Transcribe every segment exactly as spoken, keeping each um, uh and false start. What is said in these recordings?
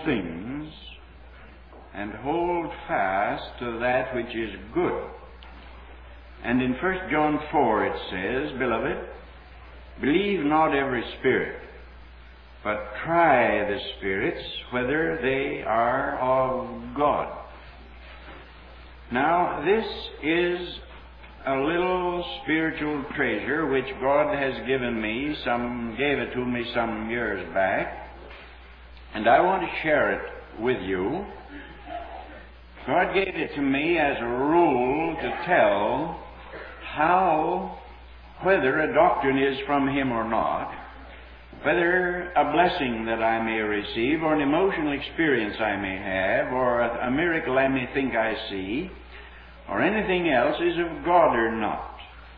things, and hold fast to that which is good. And in First John four it says, Beloved, believe not every spirit, but try the spirits whether they are of God. Now, this is a little spiritual treasure which God has given me, some gave it to me some years back, and I want to share it with you. God gave it to me as a rule to tell how, whether a doctrine is from Him or not, whether a blessing that I may receive, or an emotional experience I may have, or a, a miracle I may think I see, or anything else is of God or not.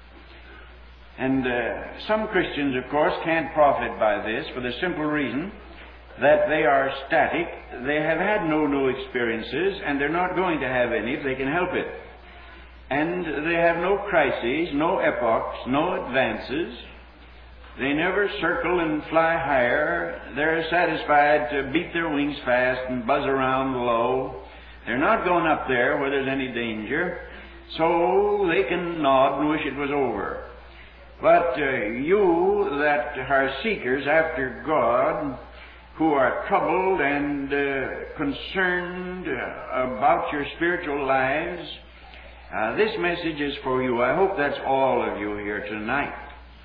And uh, some Christians, of course, can't profit by this for the simple reason that they are static, they have had no new experiences, and they're not going to have any if they can help it. And they have no crises, no epochs, no advances. They never circle and fly higher. They're satisfied to beat their wings fast and buzz around low. They're not going up there where there's any danger, so they can nod and wish it was over. But uh, you that are seekers after God, who are troubled and uh, concerned uh, about your spiritual lives, uh, this message is for you. I hope that's all of you here tonight.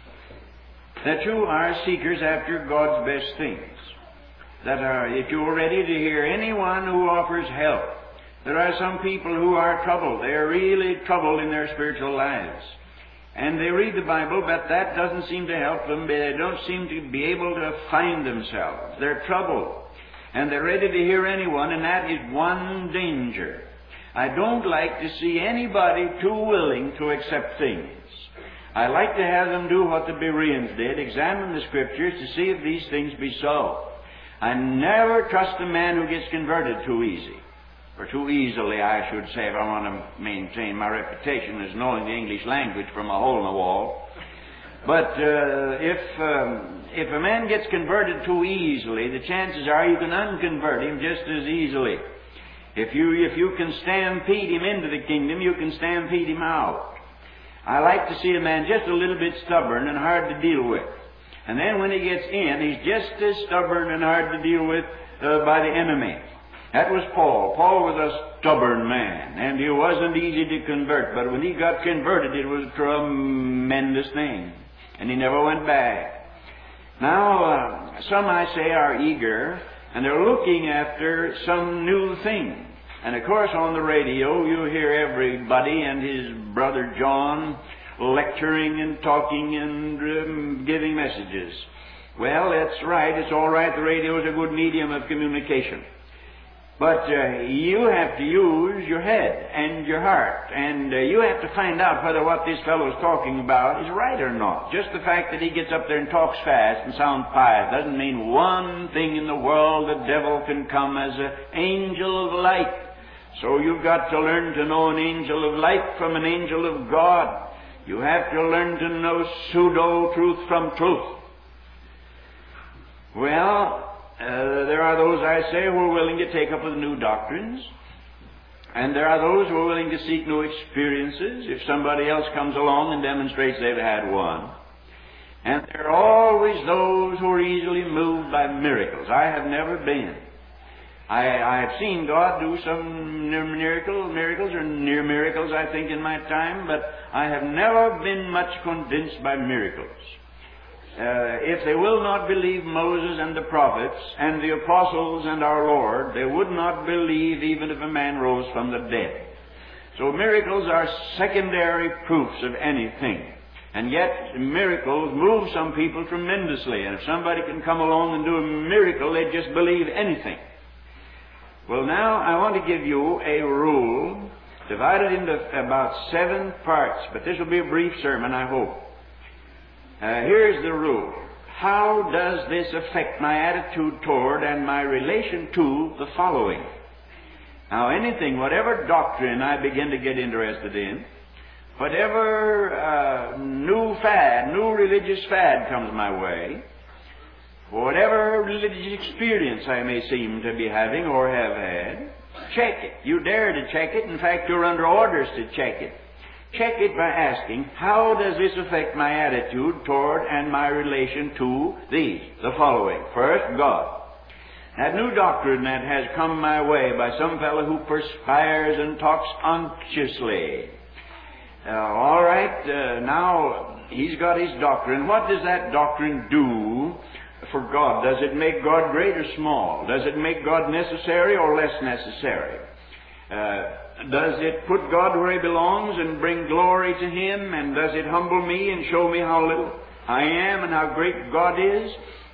That you are seekers after God's best things. That are, if you are ready to hear anyone who offers help. There are some people who are troubled. They are really troubled in their spiritual lives. And they read the Bible, but that doesn't seem to help them. They don't seem to be able to find themselves. They're troubled. And they're ready to hear anyone, and that is one danger. I don't like to see anybody too willing to accept things. I like to have them do what the Bereans did, examine the Scriptures to see if these things be so. I never trust a man who gets converted too easy. Or too easily, I should say, if I want to maintain my reputation as knowing the English language from a hole in the wall. But uh, if um, if a man gets converted too easily, the chances are you can unconvert him just as easily. If you if you can stampede him into the kingdom, you can stampede him out. I like to see a man just a little bit stubborn and hard to deal with. And then when he gets in, he's just as stubborn and hard to deal with uh, by the enemy. That was Paul. Paul was a stubborn man, and he wasn't easy to convert. But when he got converted, it was a tremendous thing. And he never went back. Now, uh, some, I say, are eager, and they're looking after some new thing. And of course, on the radio, you hear everybody and his brother John lecturing and talking and um, giving messages. Well, that's right. It's all right. The radio is a good medium of communication. But uh, you have to use your head and your heart, and uh, you have to find out whether what this fellow is talking about is right or not. Just the fact that he gets up there and talks fast and sounds pious doesn't mean one thing in the world. The devil can come as an angel of light. So you've got to learn to know an angel of light from an angel of God. You have to learn to know pseudo-truth from truth. Well, Uh, there are those, I say, who are willing to take up with new doctrines. And there are those who are willing to seek new experiences if somebody else comes along and demonstrates they've had one. And there are always those who are easily moved by miracles. I have never been. I, I have seen God do some near miracle, miracles or near miracles, I think, in my time, but I have never been much convinced by miracles. Uh, if they will not believe Moses and the prophets and the apostles and our Lord, they would not believe even if a man rose from the dead. So miracles are secondary proofs of anything. And yet miracles move some people tremendously. And if somebody can come along and do a miracle, they just believe anything. Well, now I want to give you a rule divided into about seven parts. But this will be a brief sermon, I hope. Uh, here's the rule. How does this affect my attitude toward and my relation to the following? Now, anything, whatever doctrine I begin to get interested in, whatever uh, new fad, new religious fad comes my way, Whatever religious experience I may seem to be having or have had, check it. You dare to check it. In fact, you're under orders to check it. Check it by asking, how does this affect my attitude toward and my relation to these? The following. First, God. That new doctrine that has come my way by some fellow who perspires and talks unctuously. Uh, all right, uh, now he's got his doctrine. What does that doctrine do for God? Does it make God great or small? Does it make God necessary or less necessary? Uh, does it put God where He belongs and bring glory to Him? And does it humble me and show me how little I am and how great God is?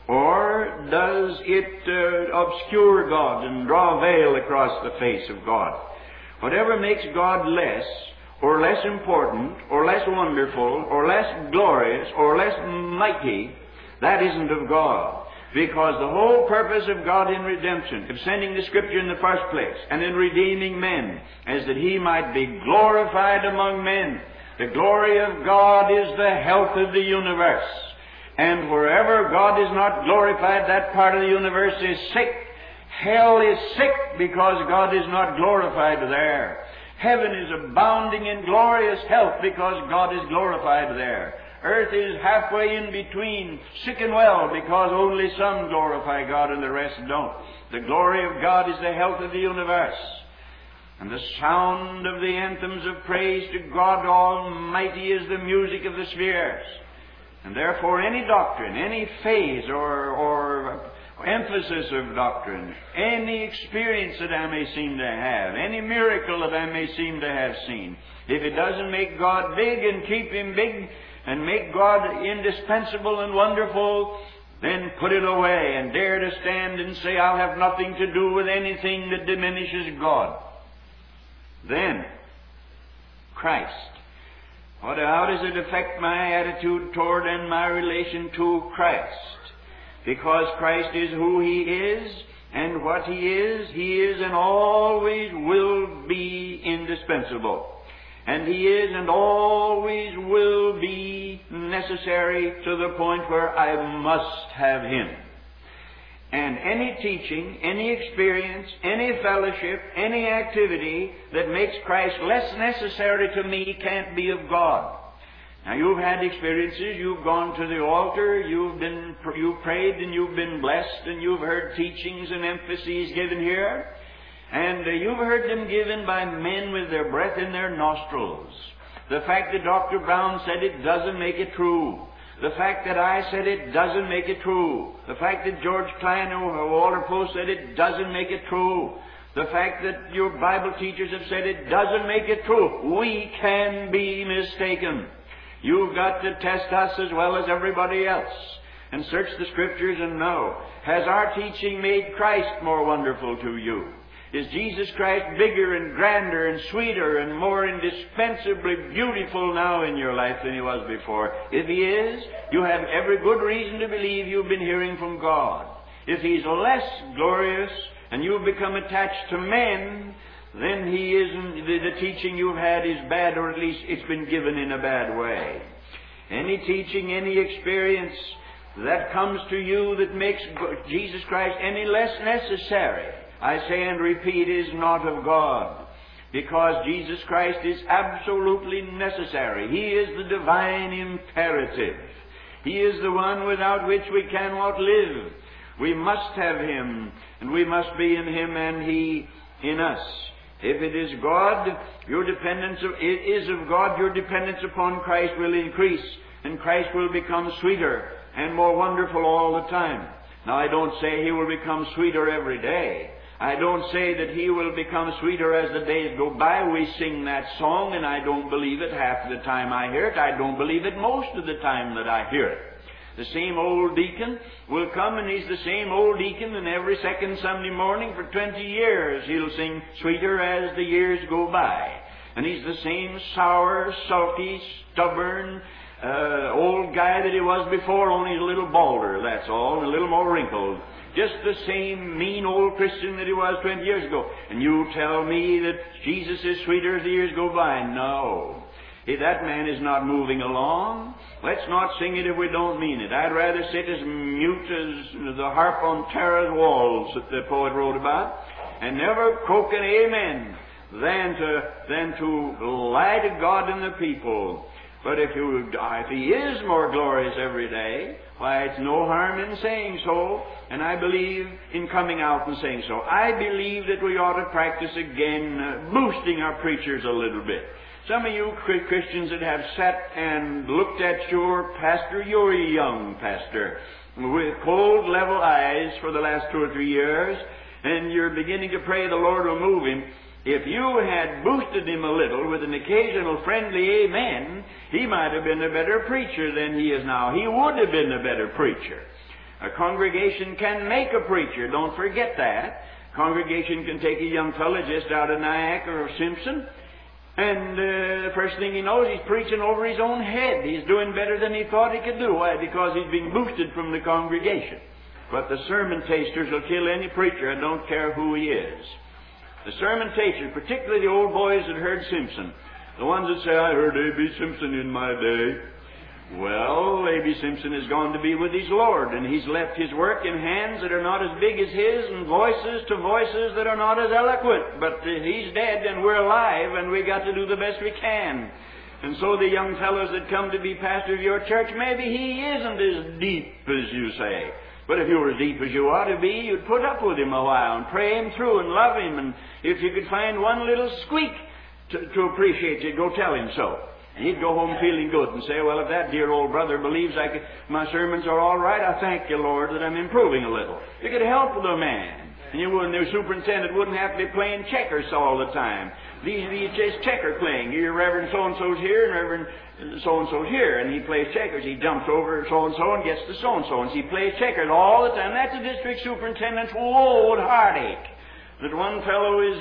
Or does it uh, obscure God and draw a veil across the face of God? Whatever makes God less or less important or less wonderful or less glorious or less mighty, that isn't of God. Because the whole purpose of God in redemption, of sending the Scripture in the first place, and in redeeming men, is that He might be glorified among men. The glory of God is the health of the universe. And wherever God is not glorified, that part of the universe is sick. Hell is sick because God is not glorified there. Heaven is abounding in glorious health because God is glorified there. Earth is halfway in between, sick and well, because only some glorify God and the rest don't. The glory of God is the health of the universe. And the sound of the anthems of praise to God Almighty is the music of the spheres. And therefore any doctrine, any phase or, or emphasis of doctrine, any experience that I may seem to have, any miracle that I may seem to have seen, if it doesn't make God big and keep Him big, and make God indispensable and wonderful, then put it away and dare to stand and say, I'll have nothing to do with anything that diminishes God. Then, Christ. What, how does it affect my attitude toward and my relation to Christ? Because Christ is who He is, and what He is, He is and always will be indispensable. And He is and always will be necessary to the point where I must have Him. And any teaching, any experience, any fellowship, any activity that makes Christ less necessary to me can't be of God. Now, you've had experiences, you've gone to the altar, you've been, you've prayed and you've been blessed, and you've heard teachings and emphases given here. And uh, you've heard them given by men with their breath in their nostrils. The fact that Doctor Brown said it doesn't make it true. The fact that I said it doesn't make it true. The fact that George Klein or Walter Post said it doesn't make it true. The fact that your Bible teachers have said it doesn't make it true. We can be mistaken. You've got to test us as well as everybody else and search the Scriptures and know, has our teaching made Christ more wonderful to you? Is Jesus Christ bigger and grander and sweeter and more indispensably beautiful now in your life than He was before? If He is, you have every good reason to believe you've been hearing from God. If He's less glorious and you've become attached to men, then He isn't, the, the teaching you've had is bad, or at least it's been given in a bad way. Any teaching, any experience that comes to you that makes Jesus Christ any less necessary, I say and repeat, is not of God. Because Jesus Christ is absolutely necessary. He is the divine imperative. He is the one without which we cannot live. We must have Him, and we must be in Him and He in us. If it is God, your dependence of, it is of God, your dependence upon Christ will increase, and Christ will become sweeter and more wonderful all the time. Now, I don't say He will become sweeter every day. I don't say that He will become sweeter as the days go by. We sing that song, and I don't believe it half the time I hear it. I don't believe it most of the time that I hear it. The same old deacon will come, and he's the same old deacon, and every second Sunday morning for twenty years he'll sing sweeter as the years go by. And he's the same sour, sulky, stubborn, uh, old guy that he was before, only he's a little balder, that's all, and a little more wrinkled. Just the same mean old Christian that he was twenty years ago. And you tell me that Jesus is sweeter as the years go by? No. If that man is not moving along, let's not sing it if we don't mean it. I'd rather sit as mute as the harp on Tara's walls that the poet wrote about, and never croak an amen, than to, than to lie to God and the people. But if, you, if He is more glorious every day, why, it's no harm in saying so, and I believe in coming out and saying so. I believe that we ought to practice again uh, boosting our preachers a little bit. Some of you Christians that have sat and looked at your pastor, you're a young pastor, with cold, level eyes for the last two or three years, and you're beginning to pray the Lord will move him. If you had boosted him a little with an occasional friendly amen, he might have been a better preacher than he is now. He would have been a better preacher. A congregation can make a preacher. Don't forget that. A congregation can take a young fellow just out of Nyack or Simpson, and uh, the first thing he knows, he's preaching over his own head. He's doing better than he thought he could do. Why? Because he's being boosted from the congregation. But the sermon tasters will kill any preacher. I don't care who he is. The sermon tasters, particularly the old boys that heard Simpson, the ones that say, I heard A B Simpson in my day. Well, A B Simpson has gone to be with his Lord, and he's left his work in hands that are not as big as his, and voices to voices that are not as eloquent. But uh, he's dead, and we're alive, and we got to do the best we can. And so the young fellows that come to be pastor of your church, maybe he isn't as deep as you say. But if you were as deep as you ought to be, you'd put up with him a while and pray him through and love him. And if you could find one little squeak to, to appreciate you, go tell him so. And he'd go home feeling good and say, well, if that dear old brother believes I could, my sermons are all right, I thank you, Lord, that I'm improving a little. You could help the man. And you wouldn't, the superintendent wouldn't have to be playing checkers all the time. These, these just checker playing. Your Reverend so-and-so's here and Reverend so-and-so's here. And he plays checkers. He jumps over so-and-so and gets to so-and-so. And he plays checkers all the time. That's a district superintendent's load heartache. That one fellow is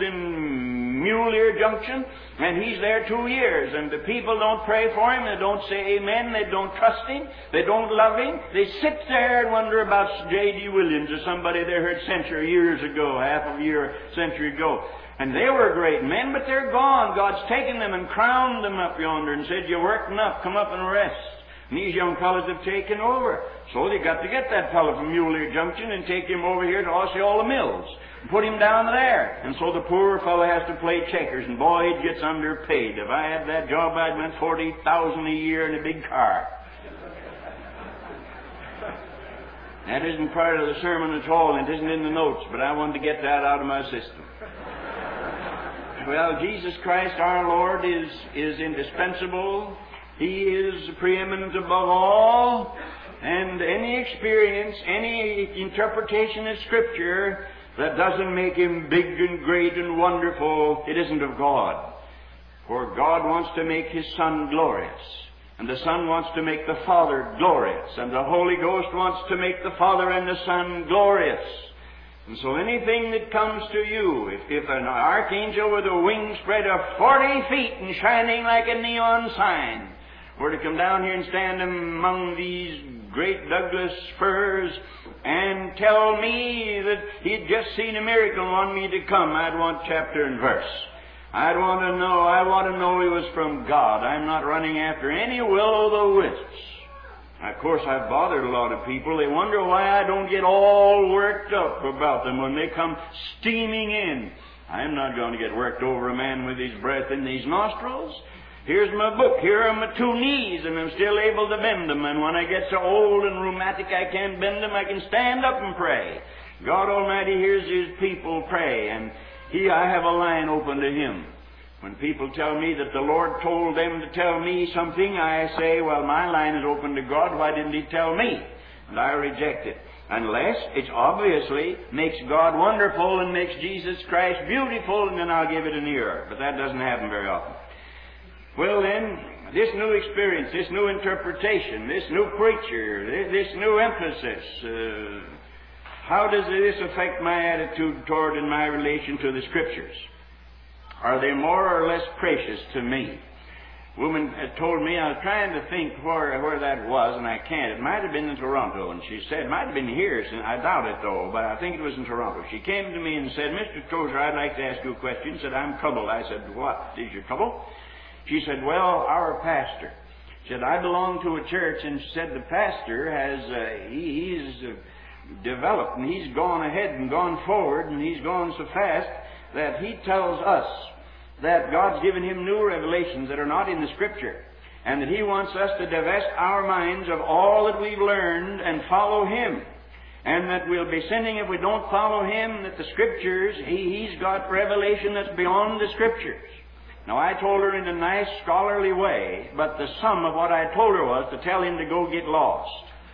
in Mullier Junction, and he's there two years, and the people don't pray for him, they don't say amen, they don't trust him, they don't love him. They sit there and wonder about J D Williams or somebody they heard century years ago, half a year, century ago. And they were great men, but they're gone. God's taken them and crowned them up yonder and said, you worked enough, come up and rest. And these young fellows have taken over. So they got to get that fellow from Mullier Junction and take him over here to Osceola Mills. Put him down there. And so the poor fellow has to play checkers, and boy, he gets underpaid. If I had that job, I'd win forty thousand a year in a big car. That isn't part of the sermon at all, and it isn't in the notes, but I wanted to get that out of my system. Well, Jesus Christ our Lord is, is indispensable. He is preeminent above all. And any experience, any interpretation of Scripture that doesn't make Him big and great and wonderful, it isn't of God. For God wants to make His Son glorious. And the Son wants to make the Father glorious. And the Holy Ghost wants to make the Father and the Son glorious. And so anything that comes to you, if, if an archangel with a wing spread of forty feet and shining like a neon sign were to come down here and stand among these great Douglas firs and tell me that he'd just seen a miracle and wanted me to come, I'd want chapter and verse. I'd want to know, I want to know he was from God. I'm not running after any will-o'-the-wisps. Of course, I've bothered a lot of people. They wonder why I don't get all worked up about them when they come steaming in. I'm not going to get worked over a man with his breath in these nostrils. Here's my book. Here are my two knees, and I'm still able to bend them. And when I get so old and rheumatic I can't bend them, I can stand up and pray. God Almighty hears His people pray, and He, I have a line open to Him. When people tell me that the Lord told them to tell me something, I say, well, my line is open to God. Why didn't He tell me? And I reject it. Unless it obviously makes God wonderful and makes Jesus Christ beautiful, and then I'll give it an ear. But that doesn't happen very often. Well then, this new experience, this new interpretation, this new preacher, this, this new emphasis, uh, how does this affect my attitude toward and my relation to the Scriptures? Are they more or less precious to me? A woman had told me, I was trying to think where, where that was, and I can't. It might have been in Toronto, and she said, it might have been here, and I doubt it though, but I think it was in Toronto. She came to me and said, Mister Tozer, I'd like to ask you a question. She said, I'm troubled. I said, what is your trouble? She said, well, our pastor. She said, I belong to a church, and she said the pastor has, uh, he, he's uh, developed, and he's gone ahead and gone forward, and he's gone so fast that he tells us that God's given him new revelations that are not in the Scripture, and that he wants us to divest our minds of all that we've learned and follow him. And that we'll be sinning if we don't follow him, that the Scriptures, he, he's got revelation that's beyond the Scriptures. Now, I told her in a nice scholarly way, but the sum of what I told her was to tell him to go get lost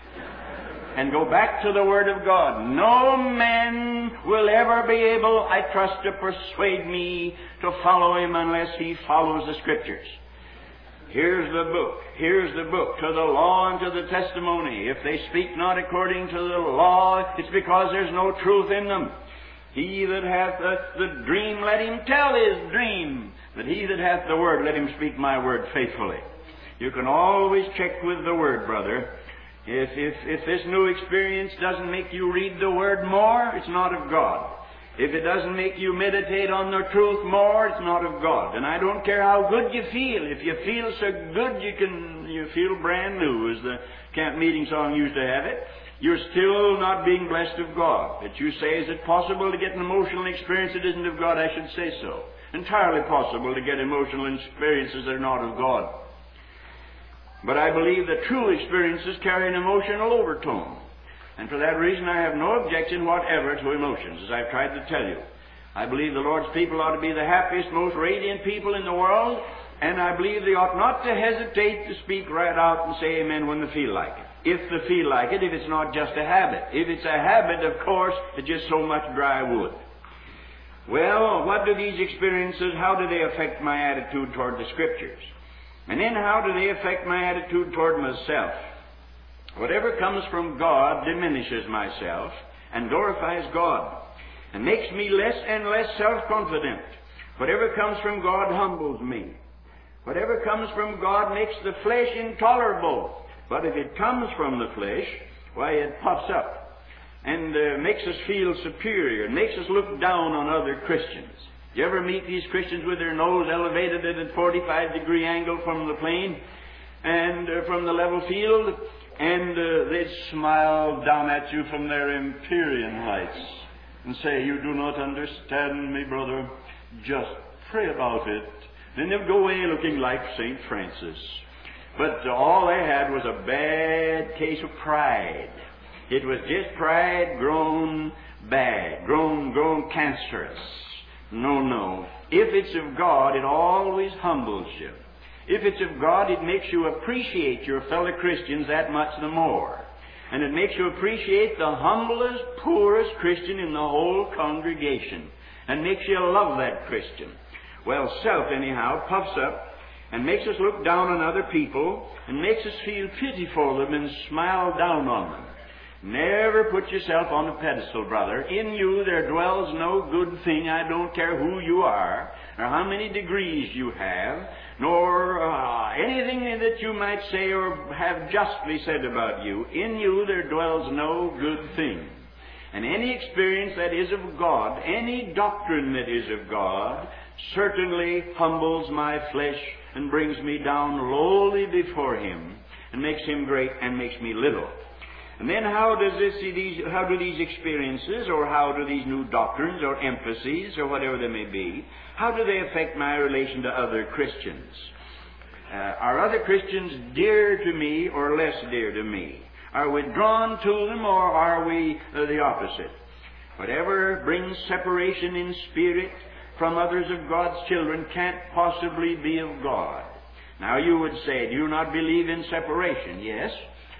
and go back to the Word of God. No man will ever be able, I trust, to persuade me to follow him unless he follows the Scriptures. Here's the book. Here's the book. To the law and to the testimony. If they speak not according to the law, it's because there's no truth in them. He that hath the, the dream, let him tell his dream. But he that hath the word, let him speak my word faithfully. You can always check with the word, brother. If, if, if this new experience doesn't make you read the word more, it's not of God. If it doesn't make you meditate on the truth more, it's not of God. And I don't care how good you feel. If you feel so good you can you feel brand new, as the camp meeting song used to have it, you're still not being blessed of God. But you say, is it possible to get an emotional experience that isn't of God? I should say so. Entirely possible to get emotional experiences that are not of God. But I believe that true experiences carry an emotional overtone. And for that reason, I have no objection whatever to emotions, as I've tried to tell you. I believe the Lord's people ought to be the happiest, most radiant people in the world, and I believe they ought not to hesitate to speak right out and say amen when they feel like it. If they feel like it, if it's not just a habit. If it's a habit, of course, it's just so much dry wood. Well, what do these experiences, how do they affect my attitude toward the Scriptures? And then how do they affect my attitude toward myself? Whatever comes from God diminishes myself and glorifies God and makes me less and less self-confident. Whatever comes from God humbles me. Whatever comes from God makes the flesh intolerable. But if it comes from the flesh, why, it puffs up and uh, makes us feel superior, and makes us look down on other Christians. You ever meet these Christians with their nose elevated at a forty-five degree angle from the plain and uh, from the level field? And uh, they'd smile down at you from their empyrean heights and say, you do not understand me, brother. Just pray about it. Then they'd go away looking like Saint Francis. But uh, all they had was a bad case of pride. It was just pride grown bad, grown, grown cancerous. No, no. If it's of God, it always humbles you. If it's of God, it makes you appreciate your fellow Christians that much the more. And it makes you appreciate the humblest, poorest Christian in the whole congregation. And makes you love that Christian. Well, self, anyhow, puffs up and makes us look down on other people and makes us feel pity for them and smile down on them. Never put yourself on a pedestal, brother. In you there dwells no good thing. I don't care who you are, or how many degrees you have, nor uh, anything that you might say or have justly said about you. In you there dwells no good thing. And any experience that is of God, any doctrine that is of God, certainly humbles my flesh and brings me down lowly before Him, and makes Him great and makes me little. And then how does this, these, how do these experiences, or how do these new doctrines, or emphases, or whatever they may be, how do they affect my relation to other Christians? Uh, are other Christians dear to me or less dear to me? Are we drawn to them, or are we uh, the opposite? Whatever brings separation in spirit from others of God's children can't possibly be of God. Now you would say, do you not believe in separation? Yes.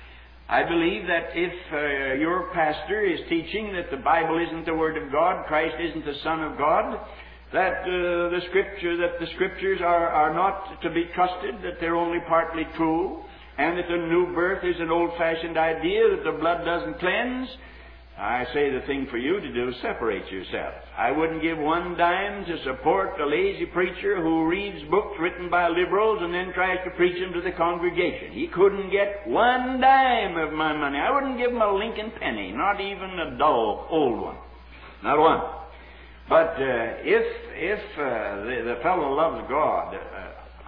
I believe that if uh, your pastor is teaching that the Bible isn't the Word of God, Christ isn't the Son of God, that uh, the Scripture, that the Scriptures are, are not to be trusted, that they're only partly true, and that the new birth is an old-fashioned idea, that the blood doesn't cleanse, I say the thing for you to do is separate yourself. I wouldn't give one dime to support a lazy preacher who reads books written by liberals and then tries to preach them to the congregation. He couldn't get one dime of my money. I wouldn't give him a Lincoln penny, not even a dull old one. Not one. But uh, if if uh, the, the fellow loves God, uh,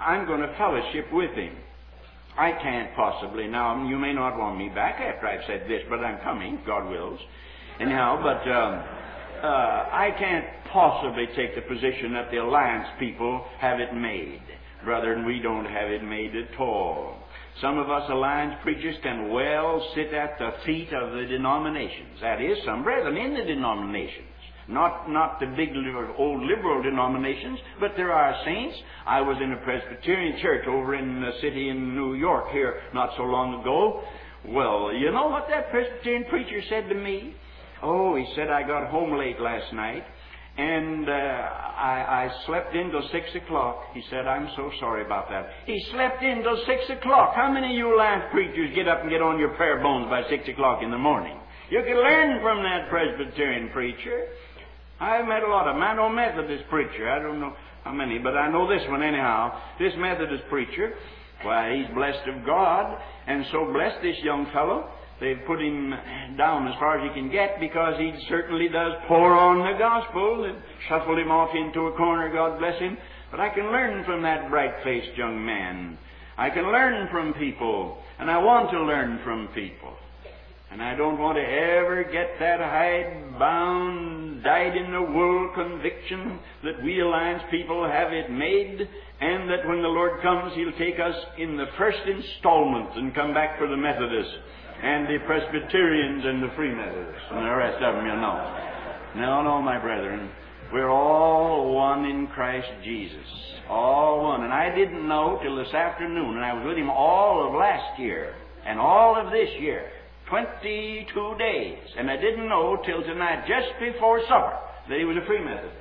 I'm going to fellowship with him. I can't possibly. Now, you may not want me back after I've said this, but I'm coming, God wills. Anyhow, but um, uh, I can't possibly take the position that the Alliance people have it made. Brethren, we don't have it made at all. Some of us Alliance preachers can well sit at the feet of the denominations. That is, some brethren in the denominations. Not not the big old liberal denominations, but there are saints. I was in a Presbyterian church over in the city in New York here not so long ago. Well, you know what that Presbyterian preacher said to me? Oh, he said, I got home late last night, and uh, I, I slept in till six o'clock. He said, I'm so sorry about that. He slept in till six o'clock. How many of you Alliance preachers get up and get on your prayer bones by six o'clock in the morning? You can learn from that Presbyterian preacher. I've met a lot of them. I know Methodist preacher. I don't know how many, but I know this one anyhow. This Methodist preacher, why, he's blessed of God, and so blessed this young fellow. They've put him down as far as he can get because he certainly does pour on the gospel and shuffled him off into a corner, God bless him. But I can learn from that bright-faced young man. I can learn from people, and I want to learn from people. And I don't want to ever get that hide-bound, dyed-in-the-wool conviction that we Alliance people have it made, and that when the Lord comes, He'll take us in the first installment and come back for the Methodists and the Presbyterians and the Free Methodists and the rest of them, you know. No, no, my brethren. We're all one in Christ Jesus. All one. And I didn't know till this afternoon, and I was with Him all of last year and all of this year. twenty-two days. And I didn't know till tonight, just before supper, that he was a Free Methodist.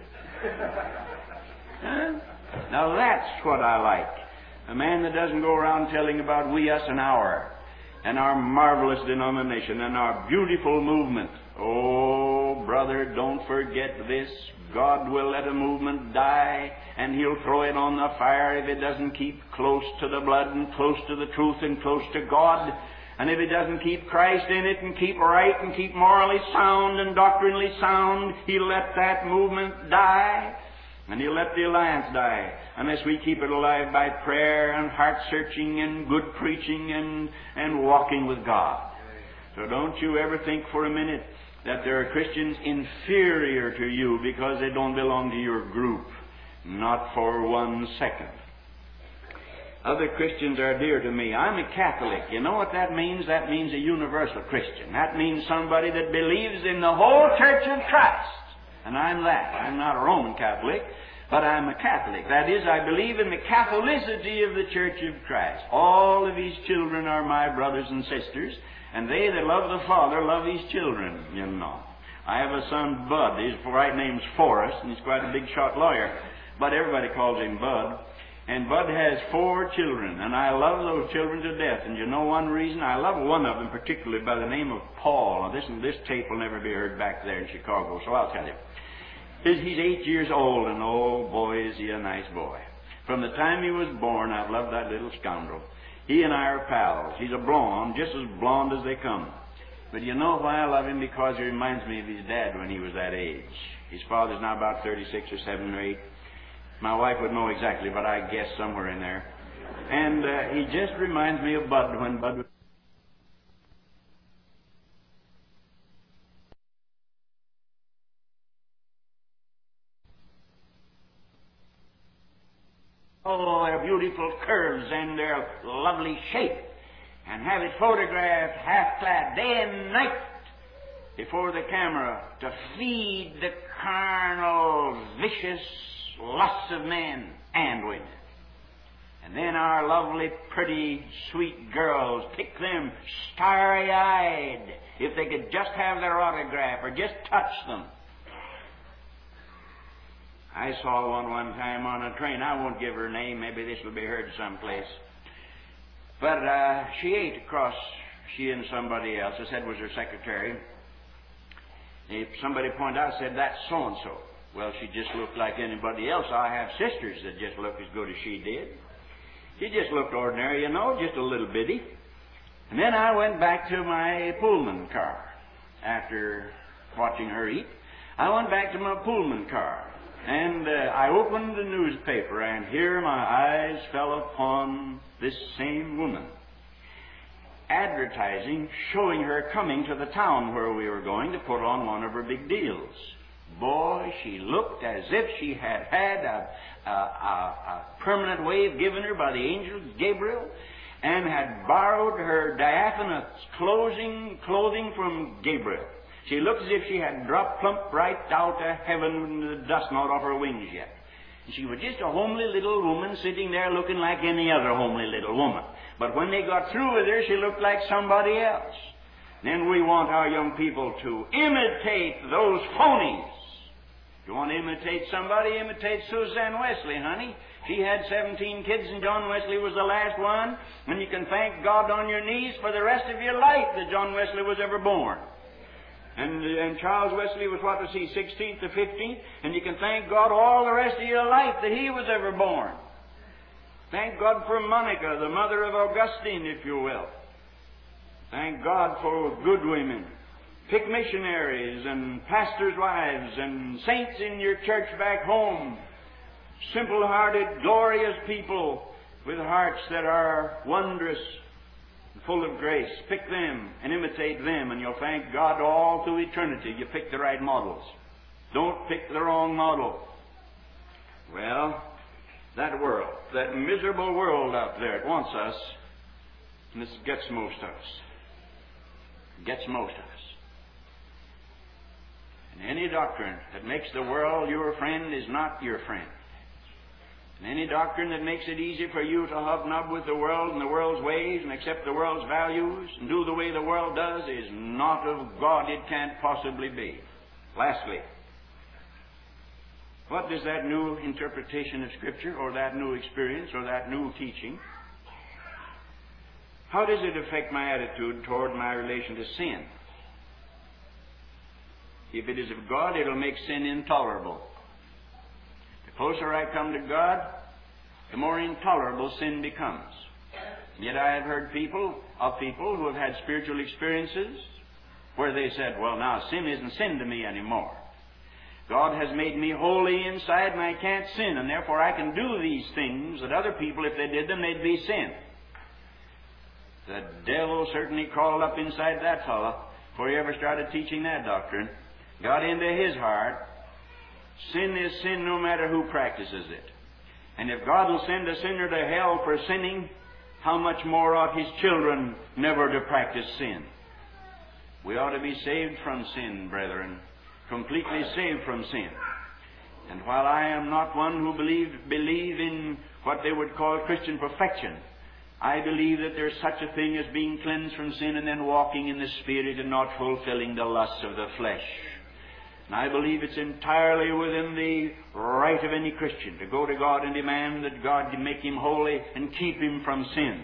Huh? Now that's what I like. A man that doesn't go around telling about we, us, and our, and our marvelous denomination, and our beautiful movement. Oh, brother, don't forget this. God will let a movement die, and He'll throw it on the fire if it doesn't keep close to the blood and close to the truth and close to God. And if it doesn't keep Christ in it and keep right and keep morally sound and doctrinally sound, He'll let that movement die. And He'll let the Alliance die unless we keep it alive by prayer and heart-searching and good preaching and, and walking with God. So don't you ever think for a minute that there are Christians inferior to you because they don't belong to your group. Not for one second. Other Christians are dear to me. I'm a Catholic. You know what that means? That means a universal Christian. That means somebody that believes in the whole Church of Christ. And I'm that. I'm not a Roman Catholic, but I'm a Catholic. That is, I believe in the Catholicity of the Church of Christ. All of His children are my brothers and sisters, and they that love the Father love His children, you know. I have a son, Bud. His right name's Forrest, and he's quite a big shot lawyer, but everybody calls him Bud. And Bud has four children, and I love those children to death. And you know one reason? I love one of them particularly by the name of Paul. Now, this, this tape will never be heard back there in Chicago, so I'll tell you. He's eight years old, and oh boy, is he a nice boy. From the time he was born, I've loved that little scoundrel. He and I are pals. He's a blonde, just as blonde as they come. But you know why I love him? Because he reminds me of his dad when he was that age. His father's now about thirty-six or seven or eight. My wife would know exactly, but I guess somewhere in there. And uh, he just reminds me of Bud when Bud was... Oh, their beautiful curves and their lovely shape. And have it photographed half-clad day and night before the camera to feed the carnal, vicious lusts of men and women. And then our lovely, pretty, sweet girls, pick them starry-eyed if they could just have their autograph or just touch them. I saw one one time on a train. I won't give her name. Maybe this will be heard someplace. But uh, she ate across, she and somebody else, I said was her secretary. If somebody pointed out, said, that's so-and-so. Well, she just looked like anybody else. I have sisters that just look as good as she did. She just looked ordinary, you know, just a little bitty. And then I went back to my Pullman car after watching her eat. I went back to my Pullman car. And uh, I opened the newspaper, and here my eyes fell upon this same woman, advertising, showing her coming to the town where we were going to put on one of her big deals. Boy, she looked as if she had had a, a, a, a permanent wave given her by the angel Gabriel, and had borrowed her diaphanous clothing, clothing from Gabriel. She looked as if she had dropped plump right out of heaven with the dust not off her wings yet. And she was just a homely little woman sitting there looking like any other homely little woman. But when they got through with her, she looked like somebody else. Then we want our young people to imitate those phonies. If you want to imitate somebody, imitate Suzanne Wesley, honey. She had seventeen kids, and John Wesley was the last one. And you can thank God on your knees for the rest of your life that John Wesley was ever born. And, and Charles Wesley was, what was he, sixteenth to fifteenth? And you can thank God all the rest of your life that he was ever born. Thank God for Monica, the mother of Augustine, if you will. Thank God for good women. Pick missionaries and pastors' wives and saints in your church back home. Simple-hearted, glorious people with hearts that are wondrous, full of grace. Pick them and imitate them, and you'll thank God all through eternity you picked the right models. Don't pick the wrong model. Well, that world, that miserable world out there, it wants us, and this gets most of us. Gets most of us. And any doctrine that makes the world your friend is not your friend. And any doctrine that makes it easy for you to hobnob with the world and the world's ways and accept the world's values and do the way the world does is not of God. It can't possibly be. Lastly, what does that new interpretation of Scripture or that new experience or that new teaching, how does it affect my attitude toward my relation to sin? If it is of God, it'll make sin intolerable. The closer I come to God, the more intolerable sin becomes. Yet I have heard people, of people who have had spiritual experiences where they said, well, now sin isn't sin to me anymore. God has made me holy inside and I can't sin, and therefore I can do these things that other people, if they did them, they'd be sin. The devil certainly crawled up inside that fellow before he ever started teaching that doctrine. Got into his heart. Sin is sin no matter who practices it. And if God will send a sinner to hell for sinning, how much more ought His children never to practice sin? We ought to be saved from sin, brethren, completely saved from sin. And while I am not one who believe, believe in what they would call Christian perfection, I believe that there's such a thing as being cleansed from sin and then walking in the Spirit and not fulfilling the lusts of the flesh. And I believe it's entirely within the right of any Christian to go to God and demand that God make him holy and keep him from sin.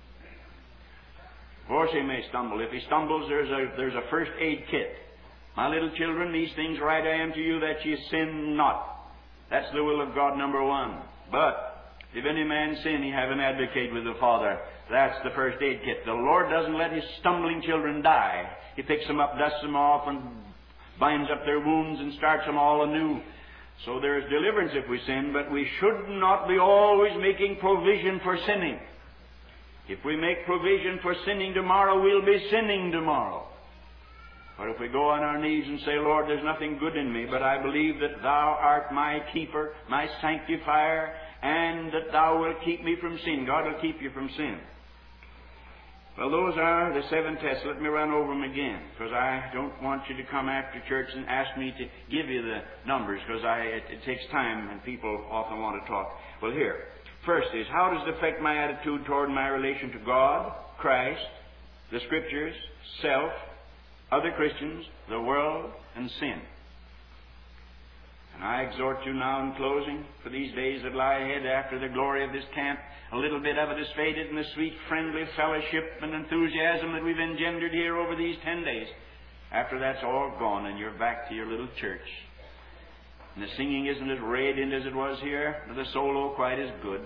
Of course he may stumble. If he stumbles, there's a, there's a first aid kit. My little children, these things write I am to you that ye sin not. That's the will of God, number one. But if any man sin, he have an advocate with the Father. That's the first aid kit. The Lord doesn't let His stumbling children die. He picks them up, dusts them off, and binds up their wounds and starts them all anew. So there is deliverance if we sin, but we should not be always making provision for sinning. If we make provision for sinning tomorrow, we'll be sinning tomorrow. But if we go on our knees and say, Lord, there's nothing good in me, but I believe that Thou art my keeper, my sanctifier, and that Thou wilt keep me from sin. God will keep you from sin. Well, those are the seven tests. Let me run over them again, because I don't want you to come after church and ask me to give you the numbers, because I it, it takes time and people often want to talk. Well, here. First is, how does it affect my attitude toward my relation to God, Christ, the Scriptures, self, other Christians, the world, and sin? And I exhort you now in closing, for these days that lie ahead after the glory of this camp, a little bit of it is faded in the sweet, friendly fellowship and enthusiasm that we've engendered here over these ten days. After that's all gone and you're back to your little church. And the singing isn't as radiant as it was here, nor the solo quite as good.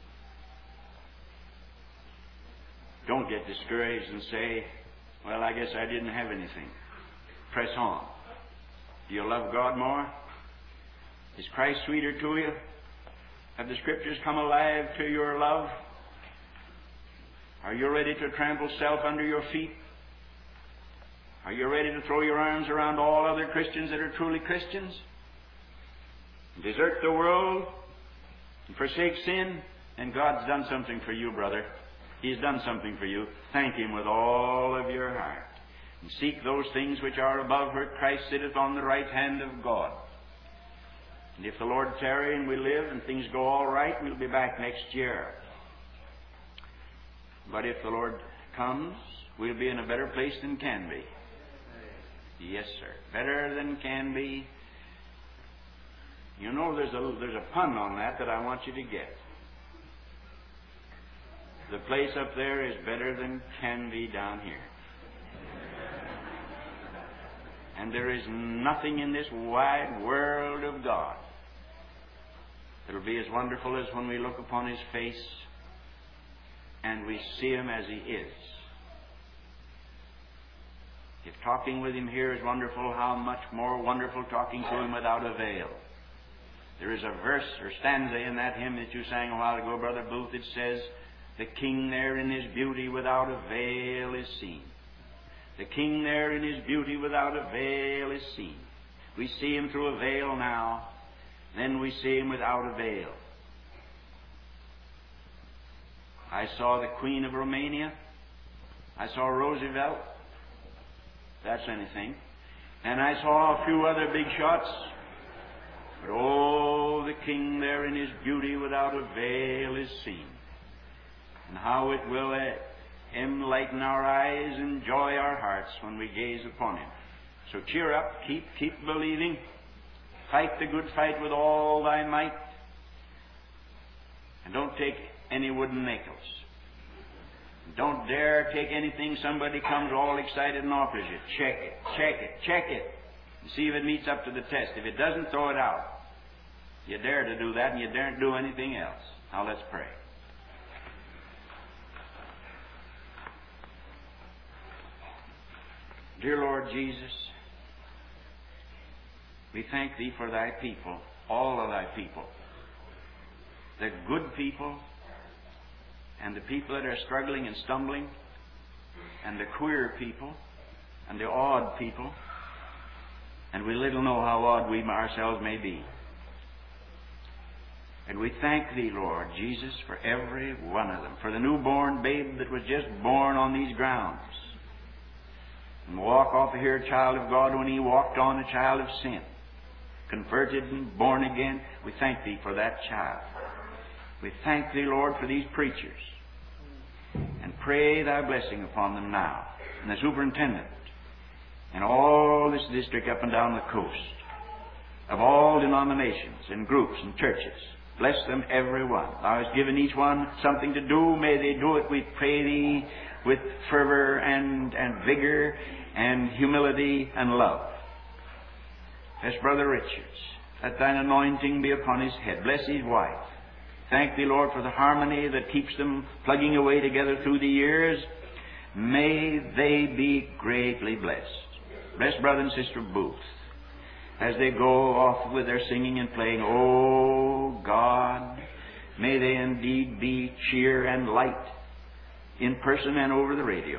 Don't get discouraged and say, well, I guess I didn't have anything. Press on. Do you love God more? Is Christ sweeter to you? Have the Scriptures come alive to your love? Are you ready to trample self under your feet? Are you ready to throw your arms around all other Christians that are truly Christians? Desert the world and forsake sin? And God's done something for you, brother. He's done something for you. Thank Him with all of your heart. And seek those things which are above, where Christ sitteth on the right hand of God. And if the Lord tarry and we live and things go all right, we'll be back next year. But if the Lord comes, we'll be in a better place than can be. Yes, sir. Better than can be. You know, there's a, there's a pun on that that I want you to get. The place up there is better than can be down here. And there is nothing in this wide world of God that'll be as wonderful as when we look upon His face and we see Him as He is. If talking with Him here is wonderful, how much more wonderful talking to Him without a veil. There is a verse or stanza in that hymn that you sang a while ago, Brother Booth. It says, "The King there in His beauty without a veil is seen. The King there in His beauty without a veil is seen." We see Him through a veil now, then we see Him without a veil. I saw the Queen of Romania. I saw Roosevelt. That's anything. And I saw a few other big shots. But oh, the King there in His beauty without a veil is seen. And how it will uh, enlighten our eyes and joy our hearts when we gaze upon Him. So cheer up, keep, keep believing. Fight the good fight with all thy might. And don't take any wooden nickels. Don't dare take anything somebody comes all excited and offers you. Check it, check it, check it. And see if it meets up to the test. If it doesn't, throw it out. You dare to do that, and you daren't do anything else. Now let's pray. Dear Lord Jesus, we thank Thee for Thy people, all of Thy people. The good people, and the people that are struggling and stumbling, and the queer people, and the odd people, and we little know how odd we ourselves may be. And we thank Thee, Lord Jesus, for every one of them, for the newborn babe that was just born on these grounds, and walk off here a child of God when he walked on a child of sin, converted and born again. We thank Thee for that child. We thank Thee, Lord, for these preachers, and pray Thy blessing upon them now, and the superintendent, and all this district up and down the coast, of all denominations and groups and churches. Bless them, every one. Thou hast given each one something to do. May they do it, we pray Thee, with fervor and, and vigor and humility and love. Bless Brother Richards. Let Thine anointing be upon his head. Bless his wife. Thank Thee, Lord, for the harmony that keeps them plugging away together through the years. May they be greatly blessed. Bless Brother and Sister Booth as they go off with their singing and playing. Oh, God, may they indeed be cheer and light in person and over the radio.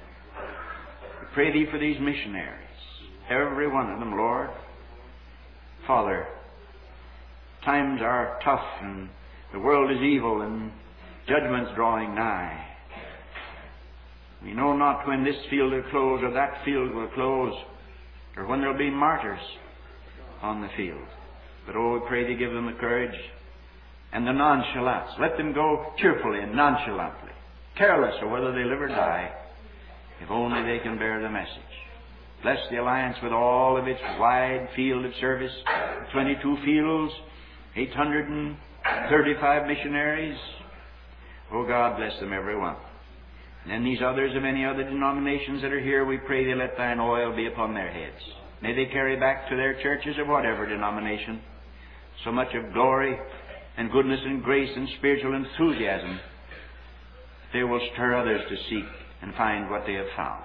We pray Thee for these missionaries, every one of them, Lord. Father, times are tough and the world is evil and judgment's drawing nigh. We know not when this field will close or that field will close, or when there will be martyrs on the field. But oh, we pray Thee, give them the courage and the nonchalance. Let them go cheerfully and nonchalantly, careless of whether they live or die, if only they can bear the message. Bless the Alliance with all of its wide field of service, twenty-two fields, eight hundred thirty-five missionaries. Oh God, bless them, every one. And then these others of any other denominations that are here, we pray Thee, let Thine oil be upon their heads. May they carry back to their churches of whatever denomination so much of glory and goodness and grace and spiritual enthusiasm, they will stir others to seek and find what they have found.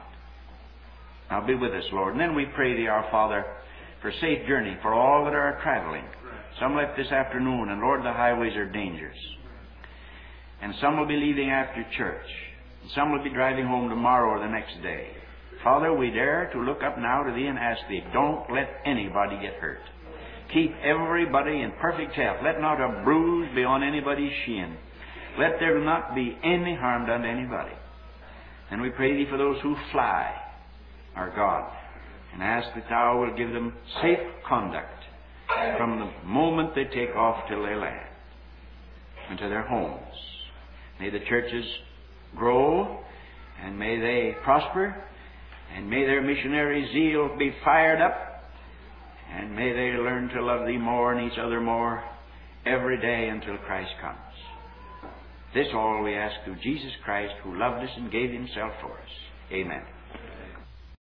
Now be with us, Lord. And then we pray Thee, our Father, for safe journey for all that are traveling. Some left this afternoon, and Lord, the highways are dangerous. And some will be leaving after church. And some will be driving home tomorrow or the next day. Father, we dare to look up now to Thee and ask Thee, don't let anybody get hurt. Keep everybody in perfect health. Let not a bruise be on anybody's shin. Let there not be any harm done to anybody. And we pray Thee for those who fly, our God, and ask that Thou will give them safe conduct from the moment they take off till they land and to their homes. May the churches grow, and may they prosper, and may their missionary zeal be fired up, and may they learn to love Thee more and each other more every day until Christ comes. This all we ask through Jesus Christ, who loved us and gave Himself for us. Amen.